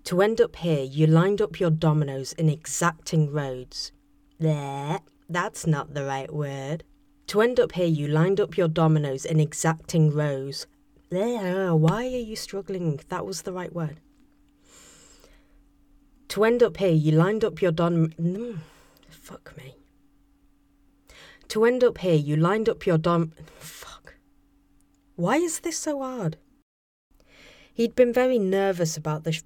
To end up here, you lined up your dominoes in exacting rows. There, that's not the right word. To end up here, you lined up your dominoes in exacting rows. There, why are you struggling? That was the right word. To end up here, you lined up your Fuck me. To end up here, you lined up your Fuck. Why is this so hard? He'd been very nervous about the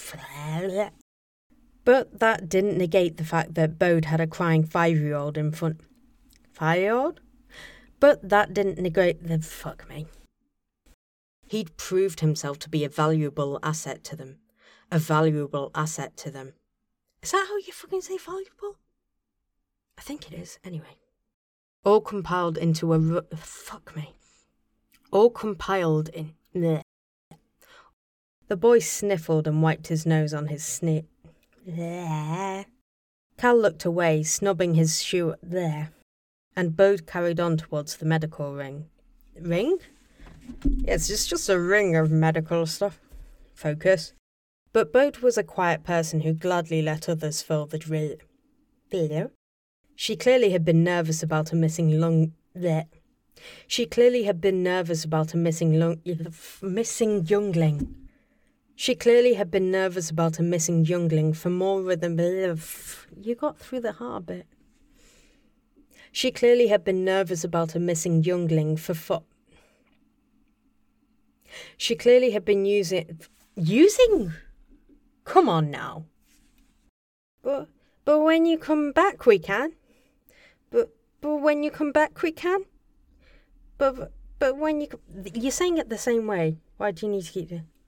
but that didn't negate the fact that Bode had a crying 5-year-old in front. 5-year-old? But that didn't negate the... Fuck me. He'd proved himself to be a valuable asset to them. A valuable asset to them. Is that how you fucking say valuable? I think it is, anyway. All compiled into a... Fuck me. All compiled in... Bleh. The boy sniffled and wiped his nose on his snip. There. Cal looked away, snubbing his shoe there, and Bode carried on towards the medical ring. Ring? Yes, it's just a ring of medical stuff. Focus. But Bode was a quiet person who gladly let others fill the drill. She clearly had been nervous about a missing lung... There. She clearly had been nervous about a missing youngling. She clearly had been nervous about a missing youngling for more than... You got through the hard bit. She clearly had been nervous about a missing youngling for... She clearly had been using? Come on now. But when you come back we can. But when you come back we can. But when you... You're saying it the same way. Why do you need to keep it?